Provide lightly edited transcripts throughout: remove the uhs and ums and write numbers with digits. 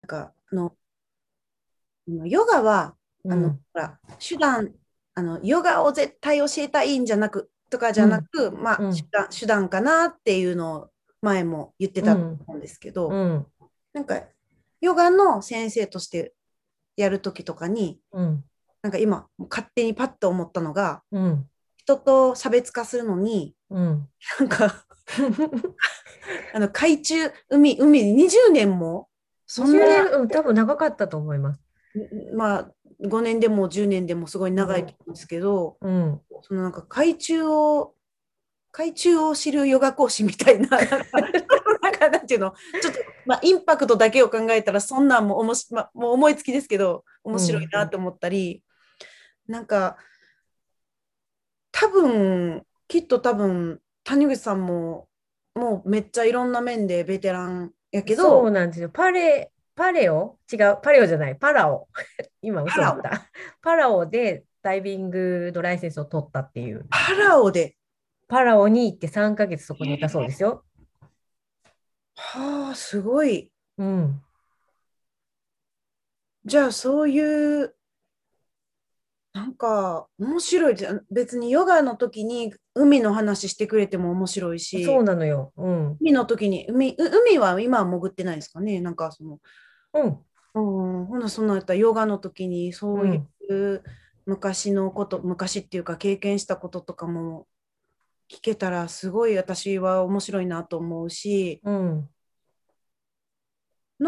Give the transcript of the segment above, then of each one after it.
なんかヨガは、 うん、 ほら、手段、ヨガを絶対教えたいんじゃなく、とかじゃうん、 なく、まあ、 うん、 手段かなっていうのを前も言ってたとうん、 思うんですけど、 うん、 なんか、ヨガの先生としてやるときとかに、 うん、 なんか今、勝手にパッと思ったのが、 うん、 人と差別化するのに、 うん。 なんか、海中、海20年も、そん 20 な、 年、うん、多分長かったと思います。 まあ、5年でも10年でもすごいうん、 長いと思うんですけど、 うん。 そのなんか海中を知るヨガ講師みたいな、なんていうの、ちょっと、まあ、インパクトだけを考えたら、そんなんもまあ、もう思いつきですけど、面白いうん。 なと思ったり、なんか、きっと多分、谷口さんも、もうめっちゃいろんな面でベテランやけど、 そうなんですよ。パレオ違う、パレオじゃない、パラオ。今パラオ、 嘘言った。パラオでダイビングのライセンスを取ったっていう。 パラオで、 パラオに行って3ヶ月そこにいたそうですよ。 はあ、すごい。 うん。 じゃあ、そういう、なんか、面白いじゃん。別にヨガの時に海の話してくれても面白いそうし、 なのよ。うん。 海の時に、海は今は潜ってないですかね。なんかうん。 うん、ほな、そんなんやったらヨガの時にそういうん。 う昔のこと、昔っていうか経験したこととかも聞けたらすごい私は面白いなと思うし、 うん。 なん、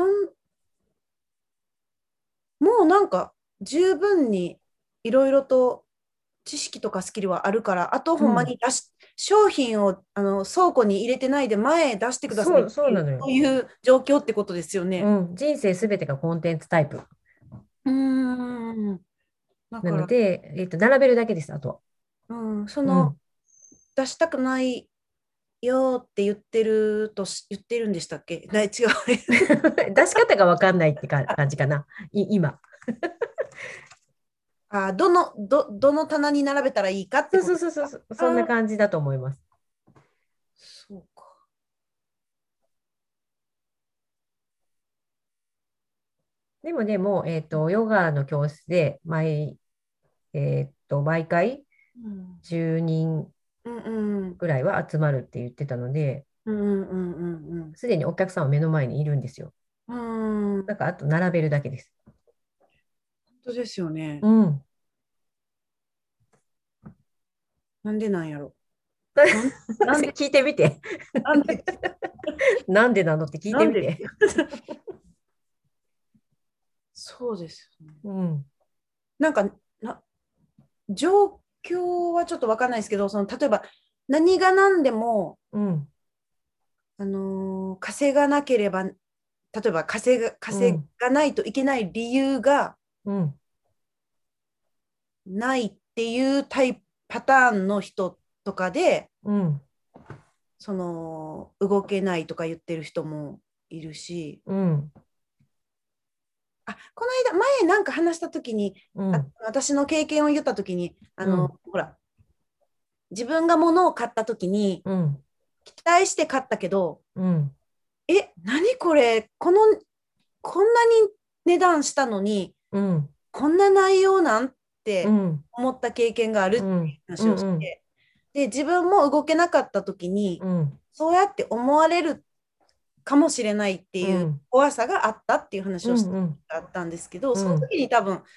もうなんか十分にいろいろと知識とかスキルはあるから、あとほんまうん。 に商品を倉庫に入れてないで前へ出してくださいっていう、 そうなのよ。 そういう状況ってことですよね。 うん。人生すべてがコンテンツタイプ。 うーん。だなから、 ので、並べるだけです、あとは。 うん、 うん。 出したくないよって言ってるんでしたっけ違う。 出し方がわかんないって感じかな。今。 どの棚に並べたらいいかってそうことですか？ そうそうそう。そんなああ、 感じだと思います。 そうか。 でもでも、ヨガの教室で毎回うん。 10人うんうん。 ぐらいは集まるって言ってたので、 うんうんうんうんすでにお客さんは目の前にいるんですよ。 うん。うん。 だから、あと並べるだけです。 本当ですよね。 うん。 なんでなんやろ。なん、なんで、 聞いてみて。 なんで、 なんでなのって聞いなんでって。 てみて。 そうですよね。 うん。 なんか、状況はちょっとわかんないですけど、例えば何が何でも、 うん。 稼がなければ、例えば稼うん。 がないといけない理由がうん。 ないっていうパターンの人とかで、 うん。 動けないとか言ってる人もいるし、 うん。 この間、前なんか話したときに、 うん。 私の経験を言ったときに、 うん。 ほら、自分が物を買ったときに、 うん。 期待して買ったけど、 うん。 何これ、こんなに値段したのに、 うん。 こんな内容なんってうん。 思った経験があるっていううん。う話をしん。 て、で、自分も動けなかった時に、 うん。 そうやって思われるかもしれないっていううん。 怖さがあったっていう話うん。 をしたうん。 あったんですけど、そのうん。 時に多分、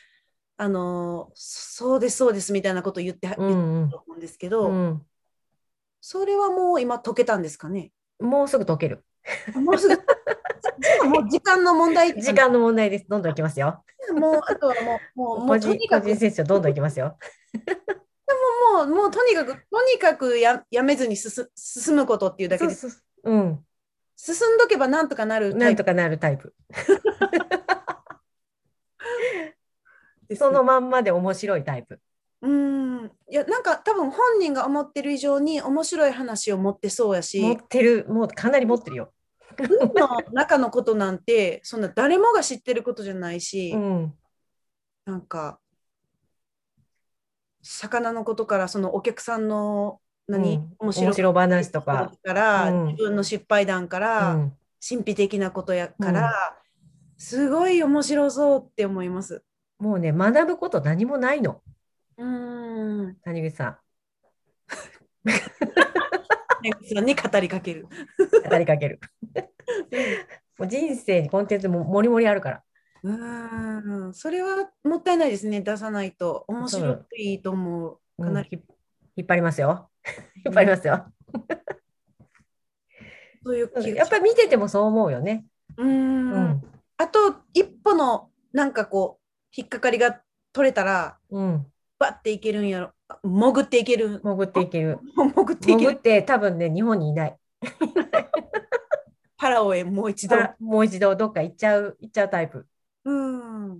そうです、そうですみたいなことを言ったうん。 と思うんですけど、 うん。 それはもう今解けたんですかね。 もうすぐ解ける。 もうすぐ、じゃあもう時間の問題って感じ。 時間の問題です。どんどんいきますよ。 もう、あとはもうとにかく、 個人セッションどんどんいきますよ。 もうとにかくやめずに進むことっていうだけで、 そうそうそう。うん。 進んどけばなんとかなるタイプなんとかなるタイプ。 ですね。 そのまんまで面白いタイプ。 いや、なんか多分本人が思ってる以上に面白い話を持ってそうや持っし、 てる、もうかなり持ってるよ。 海の中のことなんて、そんな誰もが知ってることじゃないし、 うん。 なんか、魚のことからそのお客さんの面白かっ面白たエピ話とか。 ソードから自うん。 分の失敗談からうん。 神秘的なことやからうん。 すごい面白そうって思います。 もうね、学ぶこと何もないの。 うーん。 谷口さん。 ねさんに語りかける。 語りかける。 うん。 もう人生にコンテンツももりもりあるから。 うーん。それはもったいないですね。出さないと。面白そう、 くいいと思う。 うん、 かなり。 引っ張りますよ。引っ張うん。 りますよ。 そういううん、 気がします。 やっぱり見ててもそう思うよね。 うーん。 うん、 あと、一歩の、なんかこう、引っかかりが取れたら、 うん。 バッていけるんやろ。潜っていける。 潜っていける。 潜っていける。 潜って多分ね、日本にいない。 パラオへもう一度。 もう一度どっか行っちゃうタイプ。 うん。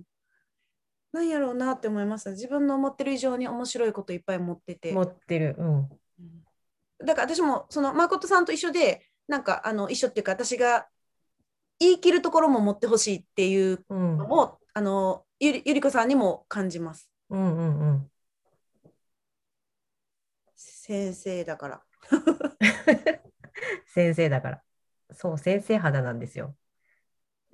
なんやろうなって思いました。自分の思ってる以上に面白いこといっぱい持ってて。 持ってる。うん。 うん。だから私も、その、誠さんと一緒で、なんか、一緒っていうか、私が言い切るところも持ってほしいっていううん。 のも、ゆりこさんにも感じます。 うんうんうん。 先生だから。 先生だから。そう、先生肌なんですよ。 うん。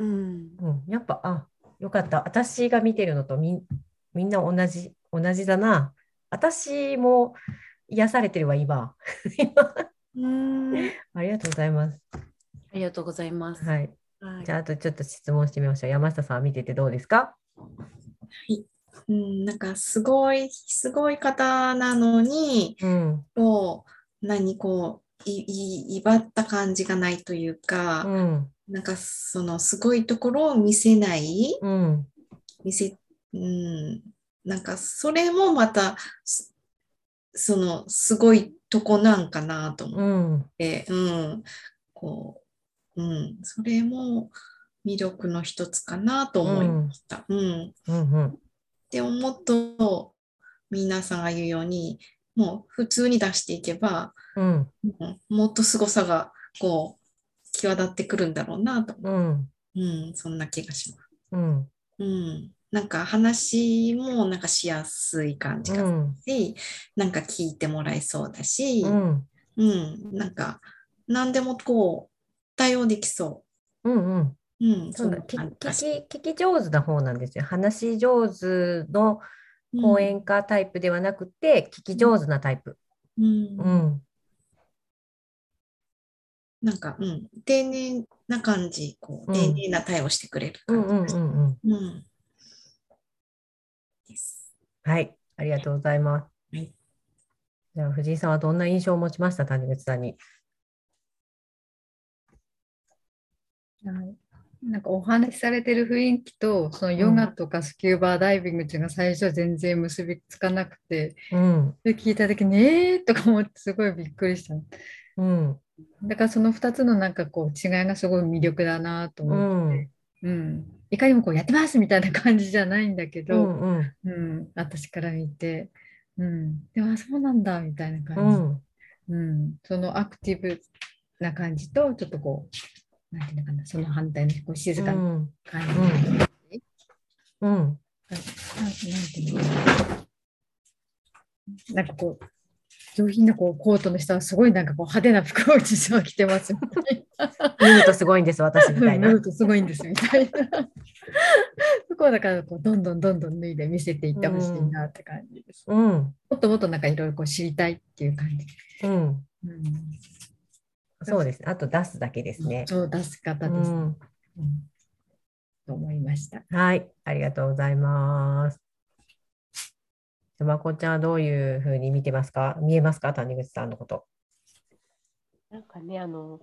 うん。やっぱ、よかった。私が見てるのとみんな同じだな。私も癒されてるわ、今。今うーん。 ありがとうございます。 ありがとうございます。 はい。 はい。 じゃあ、あとちょっと質問してみましょう。山下さんは見ててどうですか？ はい。うん、なんかすごい方なのに、 うん。 威張った感じがないといううか、 ん。 なんかそのすごいところを見せない、 うん。 見せ、うん、なんかそれもまた、そのすごいとこなんかなと思っうん。 て、こそれも魅力の一つかなと思いまうん。 した。うん。 うん。うん。 でももっと皆さんが言うように、もう普通に出していけば、 うん。 もっと凄さがこう際立ってくるんだろうなと。 うん。 そんな気がします。 うん。 なんか話もなんかしやすい感じがすうん。 るし、なんか聞いてもらえそうだし、 うん。 なんか何でもこう対応できそうん。うん。 う。 そうだ、 そんな感じがし聞き上手な方なんですよ。話し上手のます。 講演家タイプではなくて、聞き上手なタイプ。 うん。 うん。 なんか、丁寧な感じ、丁うん。 寧な対応してくれるうんうん感じがしうんうん。 です。 はい。ありがとうございます。 はい。 じゃあ、藤井さんはどんな印象を持ちました？谷口さんに。 はい。なんかお話しされてる雰囲気と、そのヨガうん。 とかスキューバーダイビングっていうのが最初は全然結びつかなくて、 うん。 それ聞いた時に、とか思ってすごいびっくりした。 うん。 だからその2つのなんかこう違いがすごい魅力だなとう思って、 ん。 いかにもこうやってますみたいな感じじゃないんだけど、 うん。うん。 私から見て、でもそうなんだみたいな感じ。 うん。 そのアクティブな感じと、ちょっとこう、なんていうのかな、その反対のこう静かなうん。 感うん。 じ。 うん。 なんていうのかな、なんかこう、上品なこうコートの人はすごいなんかこう派手な服を実は着てますみたい脱ぐとすごいんです、私みたいな。脱な。 ぐとすごいんですみたいな。そこはだからこうどんどん脱いで見せていっうてほしいん。 なって感じです。 うん。 もっともっとなんかいろいろこう知りたいっていう感じ。 うん。 うん、 そうですね。あと出すだけですね。 そう出す方です、 うん。 と思いました。 はい。ありがとうございます。まこちゃんはどういうふうに見てますか？見えますか？谷口さんのこと。 なんかね、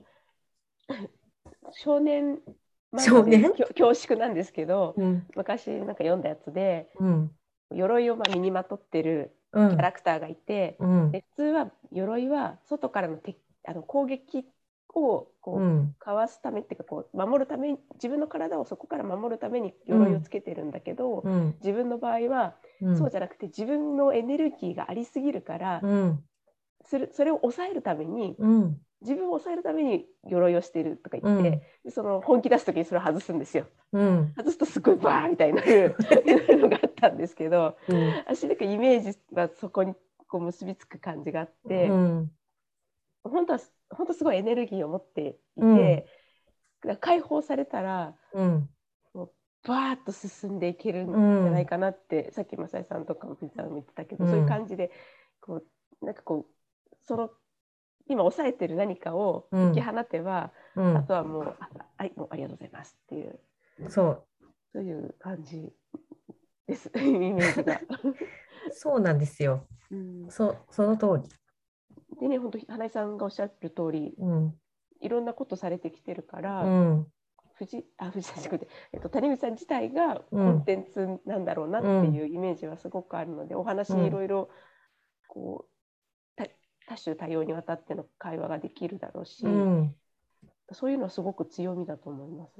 少年漫画で少年。 恐縮なんですけど、 うん。 昔なんか読んだやつで、 うん。 鎧を身にまとってるキャうん。 ラクターがいて、 うん。 で普通は鎧は外からの攻撃をこうん。 うかわすためっていうかこう守るために、自分の体をそこから守るためにうん。 鎧をつけてるんだけど、 うん。 自分の場合はそうじゃなくて自分のエネルギーがありすぎるから、 うん。 それを抑えるために、 うん。 自分を抑えるために鎧をしてるとか言って、 うん。 でその本気出す時にそれを外すんですよ。 うん。 外すとすごいバーみたいになるのがあったんですけど、 うん。 私なんかイメージはそこにこう結びつく感じがあっうて、 ん。 本当すごいエネルギーを持っていうん。 て、解放されたらうん。 もうバーッと進んでいけるんじゃないかなって、さっき正井さんとかも藤さんも言ってたけど、そういう感じでこうなんかこうその今抑えてる何かを解き放てば、あとはもうはい、もうありがとうございますっていう、そういう感じです、イメージが。 そうなんですよ。その通り。 でね、本当花井さんがおっしゃる通り、いろんなことされてきてるから、藤さんじゃなくて、谷口さん自体がコンテンツなんだろうなっていうイメージはすごくあるので、お話いろいろこう多種多様にわたっての会話ができるだろうし、そういうのはすごく強みだと思います。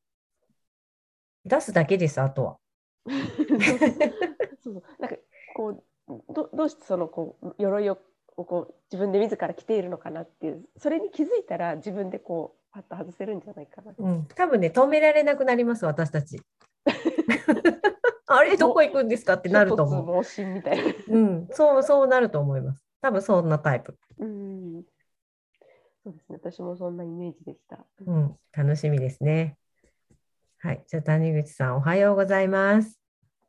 出すだけです、あとは。 そうなんかこうどうしてそのこう鎧をこう自分で自ら着ているのかなっていう、それに気づいたら自分でこうパッと外せるんじゃないかな。 多分ね、止められなくなります、私たち。あれ、どこ行くんですかってなると思う。 盲信みたいな。 そうなると思います。多分そんなタイプ。 そうですね。私もそんなイメージでした。 楽しみですね。はい。じゃあ、谷口さん、おはようございます。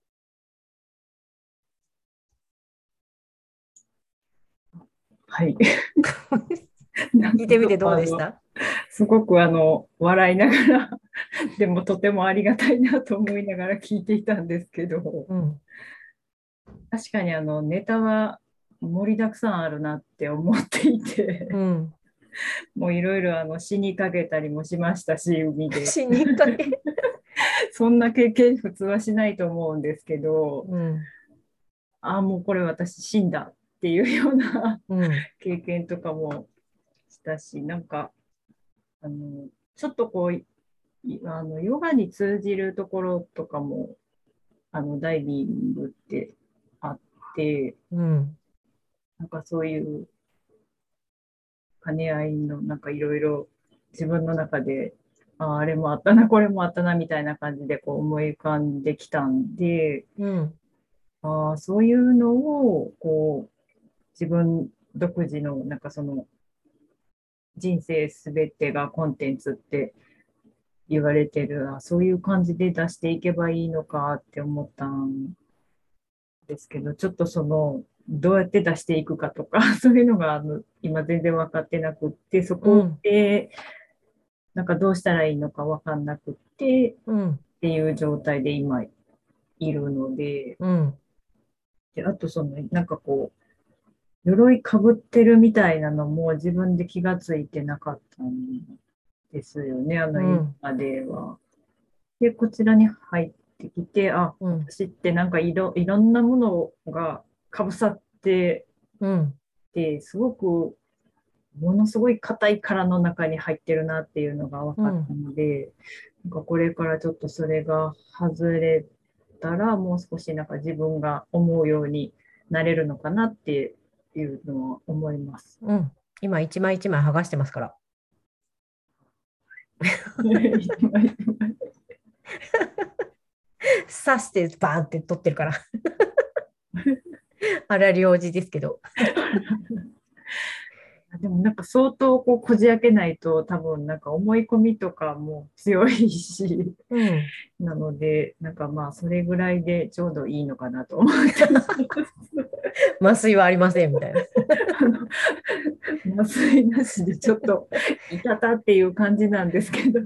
はい。 聞いてみてどうでした？ すごく笑いながらでもとてもありがたいなと思いながら聞いていたんですけど、確かにネタは盛りだくさんあるなって思っていて、もういろいろ死にかけたりもしましたし、海で。 死にかけそんな経験普通はしないと思うんですけど、もうこれ私死んだっていうような経験とかもしたし、なんかちょっとこうヨガに通じるところとかもダイビングってあって、なんかそういう兼ね合いのなんかいろいろ自分の中であれもあったなこれもあったなみたいな感じでこう思い浮かんできたんで、そういうのをこう自分独自のなんかその人生すべてがコンテンツって言われてる、そういう感じで出していけばいいのかって思ったんですけど、ちょっとそのどうやって出していくかとかそういうのが今全然分かってなくって、そこでなんかどうしたらいいのか分かんなくってっていう状態で今いるので、であとそのなんかこう鎧かぶってるみたいなのも自分で気がついてなかったんですよね、今までは。で、こちらに入ってきて、私ってなんかいろんなものがかぶさってて、すごく、ものすごい硬い殻の中に入ってるなっていうのが分かったので、なんかこれからちょっとそれが外れたら、もう少しなんか自分が思うようになれるのかなっていうのは思います。 今、一枚一枚剥がしてますから。刺してバーンって取ってるから。あら領事ですけど。 でもなんか相当こうこじ開けないと多分なんか思い込みとかも強いし、なのでなんかまあそれぐらいでちょうどいいのかなと思ってます。 麻酔はありませんみたいな。 麻酔なしでちょっといたたっていう感じなんですけど、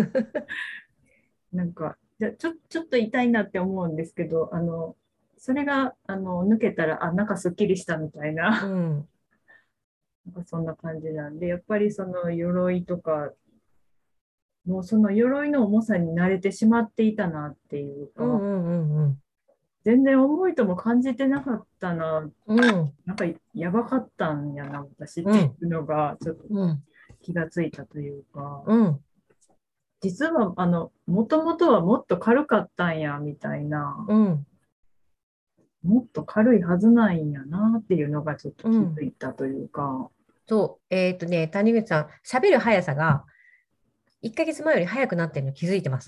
なんかちょっと痛いなって思うんですけど、それが抜けたらなんかすっきりしたみたいな。なんかそんな感じなんで、やっぱりその鎧とか、もうその鎧の重さに慣れてしまっていたなっていうか、全然重いとも感じてなかったな、なんかやばかったんやな、私っていうのがちょっと気がついたというか、実はもともとはもっと軽かったんやみたいな、もっと軽いはずなんやなっていうのがちょっと気づいたというか。 そう、谷口さん、喋る速さが1ヶ月前より速くなってるの気づいてます？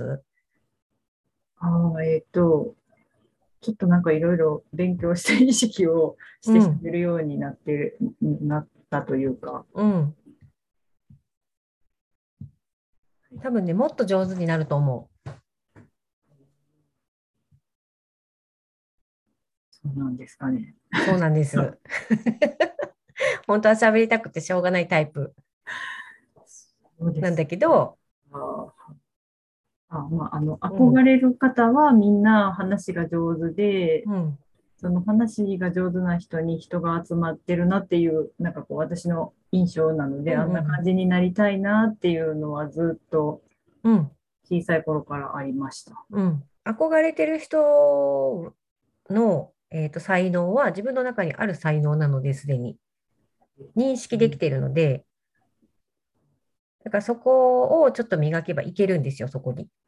ちょっとなんかいろいろ勉強して意識をして喋るようになったというか。 多分ね、もっと上手になると思う。 そうなんですかね。 そうなんです。本当は喋りたくてしょうがないタイプなんだけど、 憧れる方はみんな話が上手で、その話が上手な人に人が集まってるなっていう、なんかこう私の印象なので、あんな感じになりたいなっていうのはずっと小さい頃からありました。 憧れてる人の、才能は自分の中にある才能なので、すでに認識できているので、だからそこをちょっと磨けばいけるんですよ、そこに。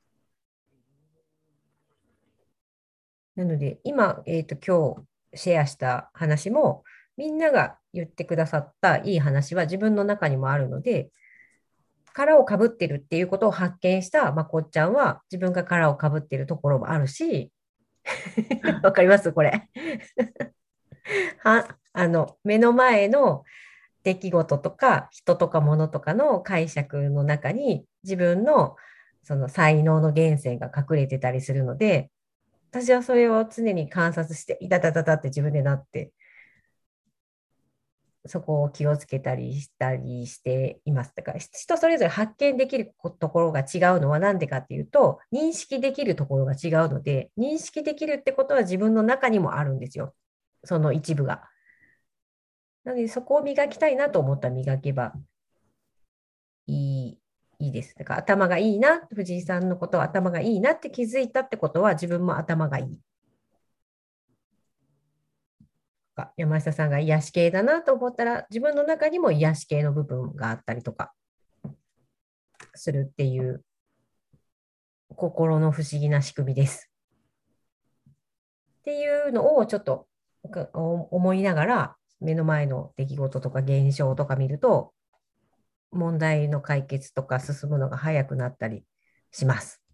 なので、今、今日シェアした話も、みんなが言ってくださったいい話は自分の中にもあるので、殻をかぶってるっていうことを発見したまこっちゃんは、自分が殻をかぶってるところもあるし、わかりますこれ目の前の出来事とか人とか物とかの解釈の中に自分のその才能の源泉が隠れてたりするので、私はそれを常に観察して、いたたたたって自分でなって、そこを気をつけたりしたりしています。だから人それぞれ発見できるところが違うのは何でかっていうと、認識できるところが違うので、認識できるってことは自分の中にもあるんですよ。その一部が。なので、そこを磨きたいなと思ったら磨けばいいです。だから頭がいいな、藤井さんのことは頭がいいなって気づいたってことは自分も頭がいい。山下さんが癒し系だなと思ったら自分の中にも癒し系の部分があったりとかするっていう心の不思議な仕組みです。っていうのをちょっと思いながら目の前の出来事とか現象とか見ると問題の解決とか進むのが早くなったりします。